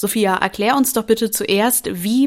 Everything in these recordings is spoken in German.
Sophia, erklär uns doch bitte zuerst, wie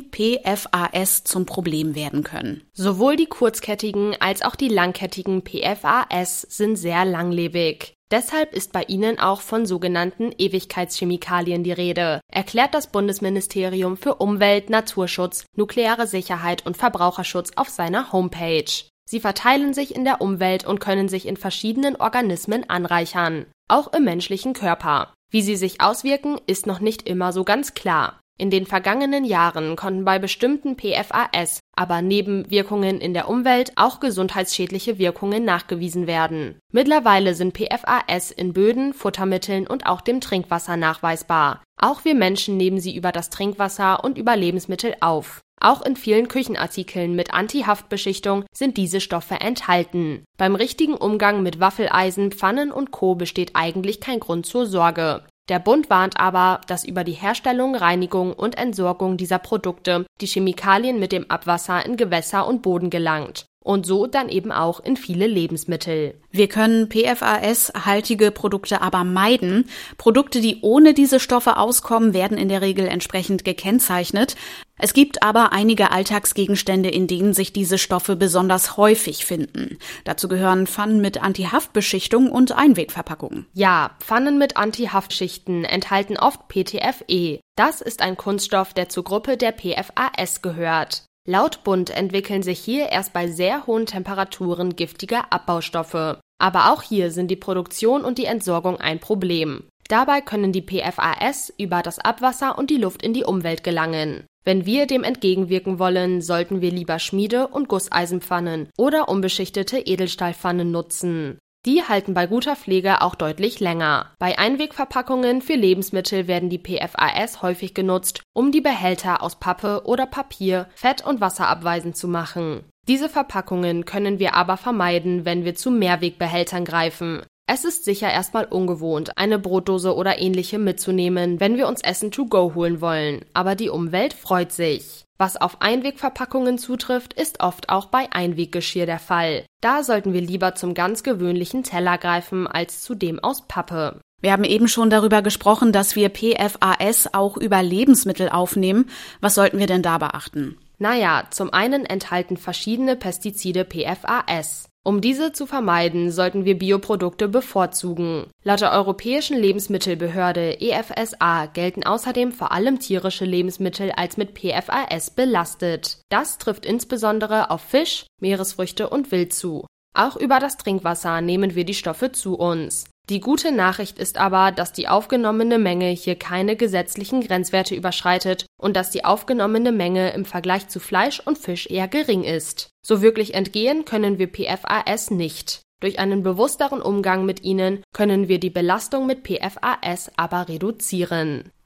PFAS zum Problem werden können. Sowohl die kurzkettigen als auch die langkettigen PFAS sind sehr langlebig. Deshalb ist bei ihnen auch von sogenannten Ewigkeitschemikalien die Rede, erklärt das Bundesministerium für Umwelt, Naturschutz, nukleare Sicherheit und Verbraucherschutz auf seiner Homepage. Sie verteilen sich in der Umwelt und können sich in verschiedenen Organismen anreichern, auch im menschlichen Körper. Wie sie sich auswirken, ist noch nicht immer so ganz klar. In den vergangenen Jahren konnten bei bestimmten PFAS aber neben Wirkungen in der Umwelt auch gesundheitsschädliche Wirkungen nachgewiesen werden. Mittlerweile sind PFAS in Böden, Futtermitteln und auch dem Trinkwasser nachweisbar. Auch wir Menschen nehmen sie über das Trinkwasser und über Lebensmittel auf. Auch in vielen Küchenartikeln mit Anti-Haftbeschichtung sind diese Stoffe enthalten. Beim richtigen Umgang mit Waffeleisen, Pfannen und Co. besteht eigentlich kein Grund zur Sorge. Der Bund warnt aber, dass über die Herstellung, Reinigung und Entsorgung dieser Produkte die Chemikalien mit dem Abwasser in Gewässer und Boden gelangt. Und so dann eben auch in viele Lebensmittel. Wir können PFAS-haltige Produkte aber meiden. Produkte, die ohne diese Stoffe auskommen, werden in der Regel entsprechend gekennzeichnet. Es gibt aber einige Alltagsgegenstände, in denen sich diese Stoffe besonders häufig finden. Dazu gehören Pfannen mit Anti-Haftbeschichtung und Einwegverpackungen. Ja, Pfannen mit Anti-Haftschichten enthalten oft PTFE. Das ist ein Kunststoff, der zur Gruppe der PFAS gehört. Laut Bund entwickeln sich hier erst bei sehr hohen Temperaturen giftige Abbaustoffe. Aber auch hier sind die Produktion und die Entsorgung ein Problem. Dabei können die PFAS über das Abwasser und die Luft in die Umwelt gelangen. Wenn wir dem entgegenwirken wollen, sollten wir lieber Schmiede- und Gusseisenpfannen oder unbeschichtete Edelstahlpfannen nutzen. Die halten bei guter Pflege auch deutlich länger. Bei Einwegverpackungen für Lebensmittel werden die PFAS häufig genutzt, um die Behälter aus Pappe oder Papier fett- und wasserabweisend zu machen. Diese Verpackungen können wir aber vermeiden, wenn wir zu Mehrwegbehältern greifen. Es ist sicher erstmal ungewohnt, eine Brotdose oder ähnliche mitzunehmen, wenn wir uns Essen to go holen wollen, aber die Umwelt freut sich. Was auf Einwegverpackungen zutrifft, ist oft auch bei Einweggeschirr der Fall. Da sollten wir lieber zum ganz gewöhnlichen Teller greifen, als zu dem aus Pappe. Wir haben eben schon darüber gesprochen, dass wir PFAS auch über Lebensmittel aufnehmen. Was sollten wir denn da beachten? Naja, zum einen enthalten verschiedene Pestizide PFAS. Um diese zu vermeiden, sollten wir Bioprodukte bevorzugen. Laut der Europäischen Lebensmittelbehörde EFSA gelten außerdem vor allem tierische Lebensmittel als mit PFAS belastet. Das trifft insbesondere auf Fisch, Meeresfrüchte und Wild zu. Auch über das Trinkwasser nehmen wir die Stoffe zu uns. Die gute Nachricht ist aber, dass die aufgenommene Menge hier keine gesetzlichen Grenzwerte überschreitet und dass die aufgenommene Menge im Vergleich zu Fleisch und Fisch eher gering ist. So wirklich entgehen können wir PFAS nicht. Durch einen bewussteren Umgang mit ihnen können wir die Belastung mit PFAS aber reduzieren.